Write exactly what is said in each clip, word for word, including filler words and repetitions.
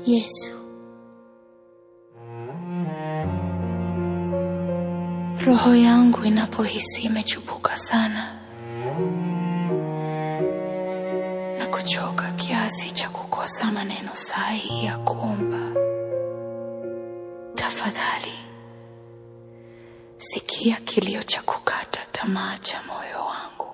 Yesu. Roho yangu inapohisi imechubuka sana na kuchoka kiasi cha kukosa maneno sahihi ya kuomba, tafadhali sikia kilio cha kukata tamaa cha moyo wangu.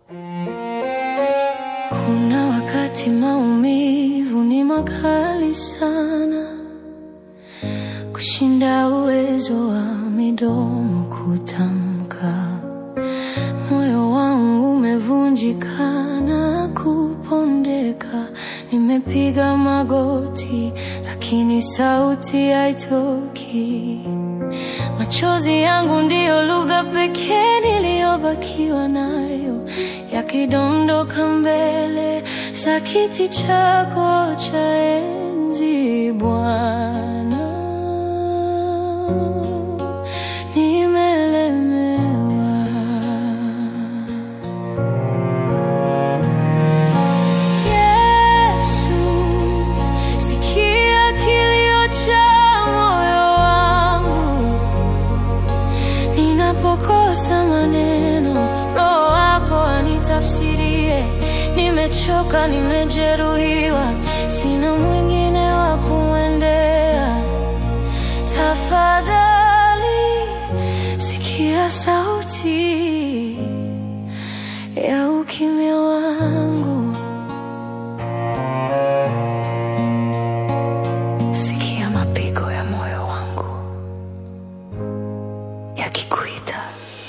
Kuna wakati maumivu ni makali sana kushinda uwezo wa midomo kutamka. Moyo wangu umevunjika na kupondeka, nimepiga magoti lakini sauti haitoki. Machozi yangu ndiyo lugha pekee niliyobakiwa nayo, yakidondoka mbele za kiti chako cha enzi Bwana. Nimelemewa. Yesu, sikia kilio cha moyo wangu. Ninapokosa maneno, Roho wako anitafsirie. Nimechoka, nimejeruhiwa, sina mwingine wa kumwendea. Tafadhali sikia sauti ya ukimya wangu. Sikia mapigo ya moyo wangu yakikuita.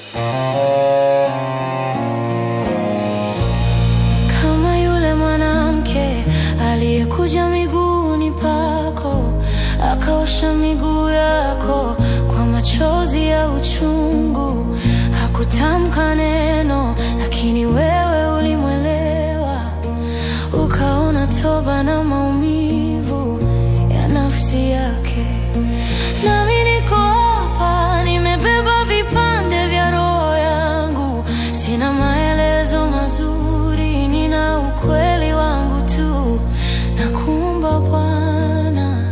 Kama yule mwanamke aliyekuja miguuni pako, akaosha miguu yako kwa machozi ya uchungu. Hakutamka neno, lakini wewe ulimwelewa. Ukaona toba na maumivu ya nafsi yake. Nami niko hapa, nimebeba vipande vya roho yangu. Sina maelezo mazuri, nina ukweli wangu tu. Nakuomba Bwana,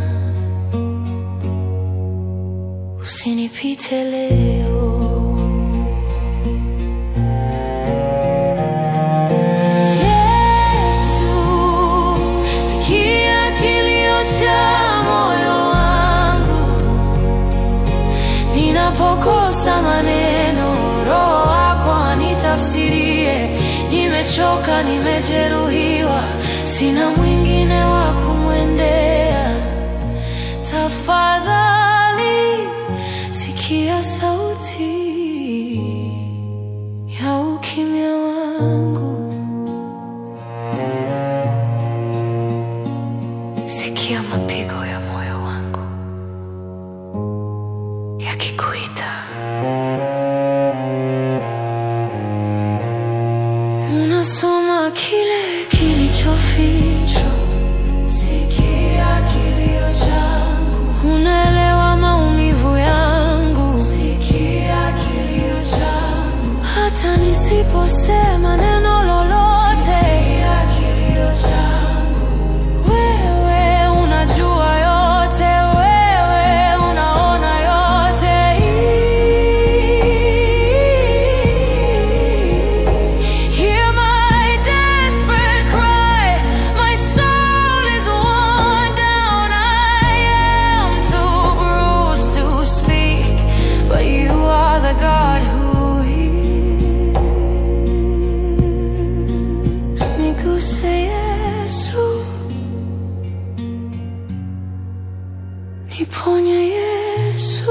usinipite leo. Yesu, sikia kilio cha moyo wangu. Ninapokosa maneno, Roho wako anitafsirie. Nimechoka, nimejeruhiwa, sina mwingine wa kumwendea. Tafadhali sikia sauti ya ukimya wangu. Sikia mapigo ya moyo wangu yakikuita. Unasoma kile kilichofichwa. Sikia kilio changu. Unaelewa maumivu yangu. Sikia kilio changu. Hata nisiposema neno lolote. Sikia kilio changu. Wewe unajua yote, wewe unaona yote. Hear my desperate cry. My soul is worn down. I am too bruised to speak, but you are the God who heals. Niguse Yesu, niponye Yesu.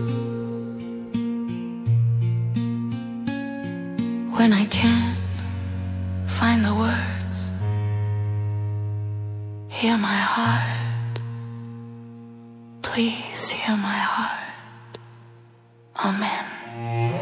When I can't find the words, hear my heart. Please hear my heart. Amen.